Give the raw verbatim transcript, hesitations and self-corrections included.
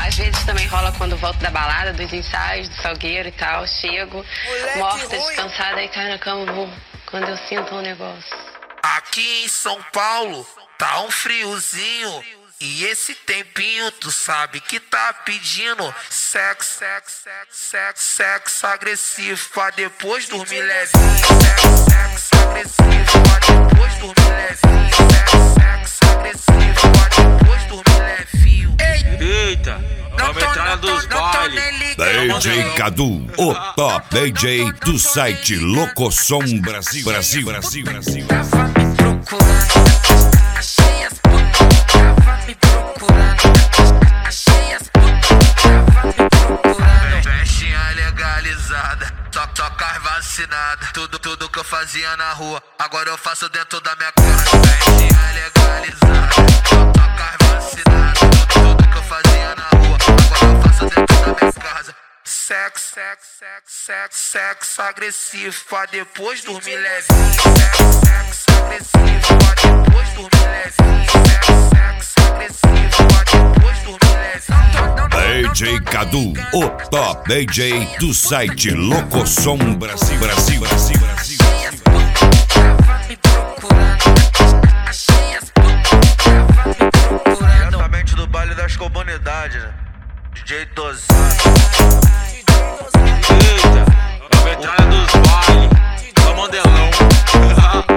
Às vezes também rola quando volto da balada, dos ensaios, do Salgueiro e tal. Chego, Moleque morta, ruim. descansada, deitada na cama, vou, quando eu sinto um negócio. Aqui em São Paulo tá um friozinho. E esse tempinho tu sabe que tá pedindo sexo, sexo, sexo, sexo, sexo agressivo pra depois dormir levinho. Sexo, sexo agressivo pra depois dormir levinho. Sexo, sexo agressivo pra depois dormir levinho. Eita, nova entrada dos bailes. D J Cadu, o top D J do site Locosom Brasil, Brasil, Brasil, Brasil. Tava me procurando, achei as putas. Tava me procurando, achei as putas. Tava me procurando. Festinha legalizada, só toca as vacinadas. Tudo, tudo que eu fazia na rua, agora eu faço dentro da minha casa. Festinha legalizada, só toca as vacinadas. Tudo, tudo que eu fazia na rua, agora eu faço dentro da minha casa. Sexo, sexo, sexo, sexo, sexo agressivo pra depois dormir levinho. Sexo, sexo agressivo pra depois dormir levinho. Sexo, sexo agressivo pra depois dormir levinho. D J Cadu, o top D J do site Locosom Brasil, Brasil, Brasil, Brasil. Achei as putas, tava me procurando. Achei as putas, tava me procurando. Diretamente do baile das comunidades, né? D J Tozado. Eita, nova entrada dos bailes. Só modelão.